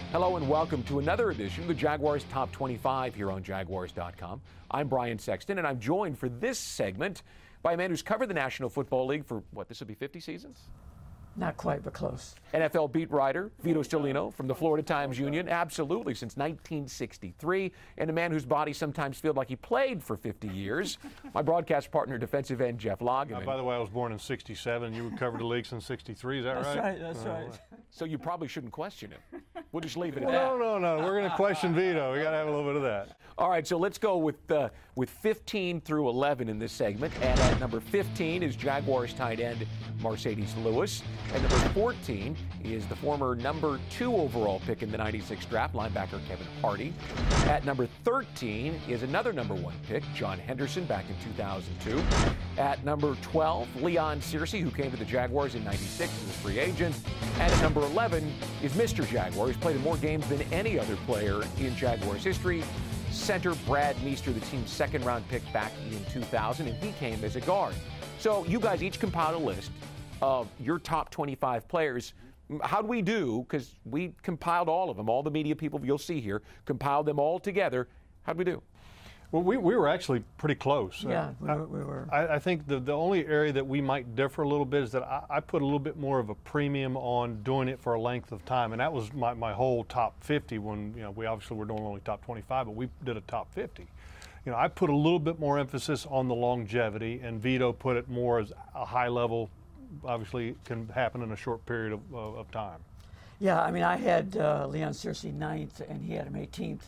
Hello and welcome to another edition of the Jaguars Top 25 here on Jaguars.com. I'm Brian Sexton, and I'm joined for this segment by a man who's covered the National Football League for, this would be 50 seasons? Not quite, but close. NFL beat writer Vito Stellino from the Florida Times Union, absolutely, since 1963, and a man whose body sometimes feels like he played for 50 years. My broadcast partner, defensive end Jeff Loggeman. By the way, I was born in '67. You covered the league since '63. Is that right? That's right. That's right. So you probably shouldn't question him. We'll just leave it at that. No. We're going to question Vito. We got to have a little bit of that. All right, so let's go with 15 through 11 in this segment. And at number 15 is Jaguars tight end Marcedes Lewis. And number 14 is the former number 2 overall pick in the '96 draft, linebacker Kevin Hardy. At number 13 is another number 1 pick, John Henderson, back in 2002. At number 12, Leon Searcy, who came to the Jaguars in '96 as a free agent. And at number 11 is Mr. Jaguar. He's played in more games than any other player in Jaguars history. Center Brad Meester, the team's second-round pick back in 2000, and he came as a guard. So you guys each compiled a list of your top 25 players. How'd we do? Because we compiled all of them. All the media people you'll see here compiled them all together. How'd we do? Well, we were actually pretty close. Yeah, we were. I think the only area that we might differ a little bit is that I put a little bit more of a premium on doing it for a length of time, and that was my whole top 50 when, we obviously were doing only top 25, but we did a top 50. I put a little bit more emphasis on the longevity, and Vito put it more as a high level, obviously can happen in a short period of time. Yeah, I mean, I had Leon Searcy 9th, and he had him 18th.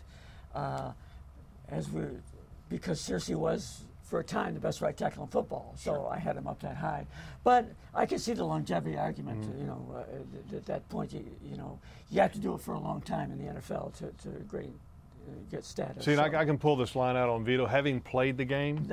Because Searcy was, for a time, the best right tackle in football, so sure. I had him up that high. But I can see the longevity argument. At that point, you have to do it for a long time in the NFL to get status. See, I can pull this line out on Vito. Having played the game,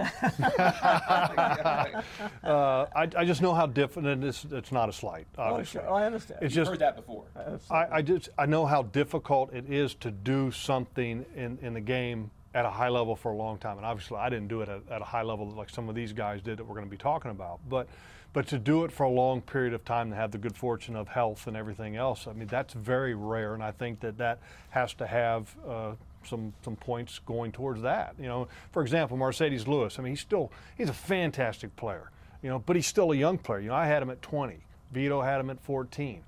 I just know how difficult. It's not a slight, obviously. Oh, sure. I understand. You've heard that before. I know how difficult it is to do something in the game at a high level for a long time, and obviously I didn't do it at a high level like some of these guys did that we're going to be talking about. But to do it for a long period of time, to have the good fortune of health and everything else, I mean, that's very rare, and I think that has to have some points going towards that. For example, Marcedes Lewis. I mean, he's a fantastic player. But he's still a young player. I had him at 20. Vito had him at 14.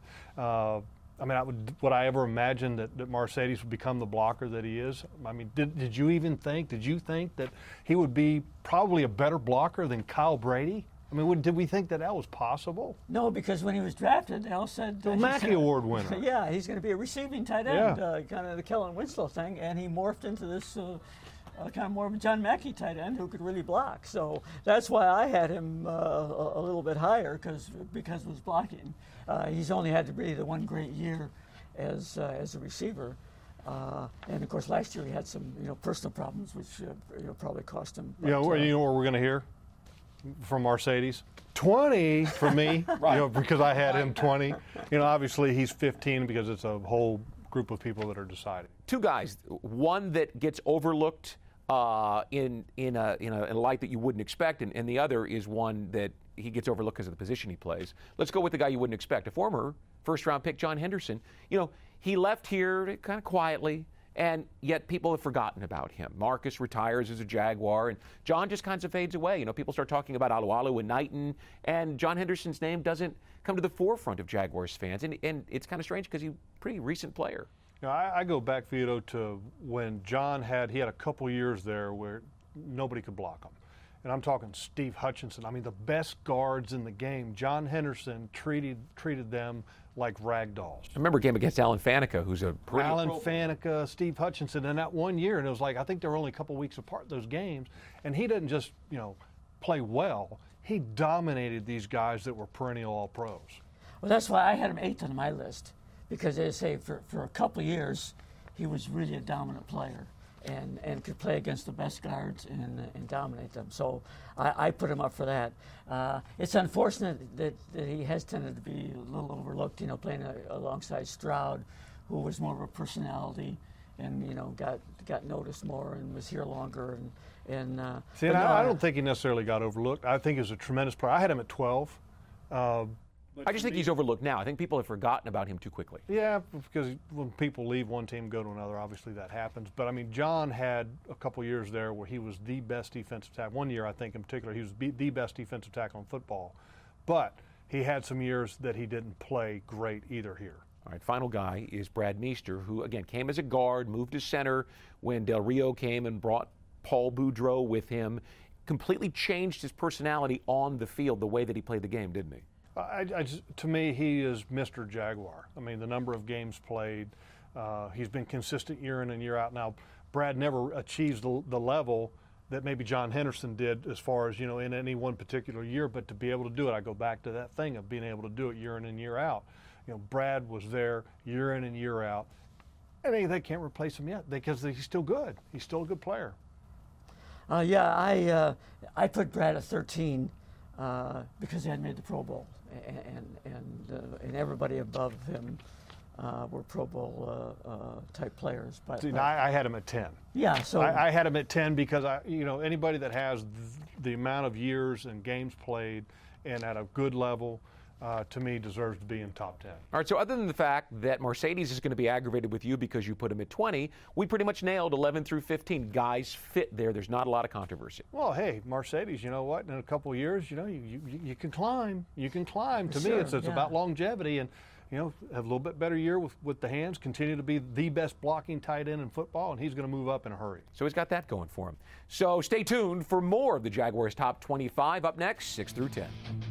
Would I ever imagine that Marcedes would become the blocker that he is? I mean, did you think that he would be probably a better blocker than Kyle Brady? I mean, did we think that was possible? No, because when he was drafted, they all said the Mackey Award winner. Yeah, he's going to be a receiving tight end, kind of the Kellen Winslow thing, and he morphed into this kind of more of a John Mackey tight end who could really block. So that's why I had him a little bit higher because of his blocking. He's only had to be the one great year as a receiver. And of course, last year he had some personal problems, which probably cost him. But, what we're going to hear from Marcedes? 20 for me, right. Because I had him 20. Obviously he's 15 because it's a whole group of people that are deciding. Two guys, one that gets overlooked in a light that you wouldn't expect, and the other is one that he gets overlooked because of the position he plays. Let's go with the guy you wouldn't expect, a former first-round pick, John Henderson. He left here kind of quietly, and yet people have forgotten about him. Marcus retires as a Jaguar, and John just kind of fades away. People start talking about Alualu and Knighton, and John Henderson's name doesn't come to the forefront of Jaguars fans, and it's kind of strange because he's a pretty recent player. I go back, Vito, to when John had a couple years there where nobody could block him. And I'm talking Steve Hutchinson. I mean, the best guards in the game. John Henderson treated them like rag dolls. I remember a game against Alan Faneca, who's a pretty... Alan Faneca, Steve Hutchinson, and that one year, and it was like, I think they were only a couple weeks apart, those games, and he didn't just, play well. He dominated these guys that were perennial All-Pros. Well, that's why I had him 8th on my list, because they say for a couple of years, he was really a dominant player. And could play against the best guards and dominate them. So I put him up for that. It's unfortunate that he has tended to be a little overlooked, playing alongside Stroud, who was more of a personality and, got noticed more and was here longer. I don't think he necessarily got overlooked. I think he was a tremendous player. I had him at 12. I just think he's overlooked now. I think people have forgotten about him too quickly. Yeah, because when people leave one team, go to another, obviously that happens. But, I mean, John had a couple years there where he was the best defensive tackle. One year, I think, in particular, he was the best defensive tackle in football. But he had some years that he didn't play great either here. All right, final guy is Brad Meester, who, again, came as a guard, moved to center when Del Rio came and brought Paul Boudreau with him. Completely changed his personality on the field, the way that he played the game, didn't he? To me, he is Mr. Jaguar. I mean, the number of games played, he's been consistent year in and year out. Now, Brad never achieves the level that maybe John Henderson did as far as, in any one particular year, but to be able to do it, I go back to that thing of being able to do it year in and year out. Brad was there year in and year out, and they can't replace him yet because he's still good. He's still a good player. I put Brad at 13 because he had made the Pro Bowl, and everybody above him were Pro Bowl type players. But I had him at 10. Yeah, so I had him at 10 because anybody that has the amount of years and games played and at a good level, to me, deserves to be in top 10. All right, so other than the fact that Marcedes is going to be aggravated with you because you put him at 20, we pretty much nailed 11 through 15. Guys fit there. There's not a lot of controversy. Well, hey, Marcedes, you know what? In a couple of years, you can climb. You can climb. To me, it's about longevity and, have a little bit better year with the hands, continue to be the best blocking tight end in football, and he's going to move up in a hurry. So he's got that going for him. So stay tuned for more of the Jaguars' top 25 up next, 6 through 10.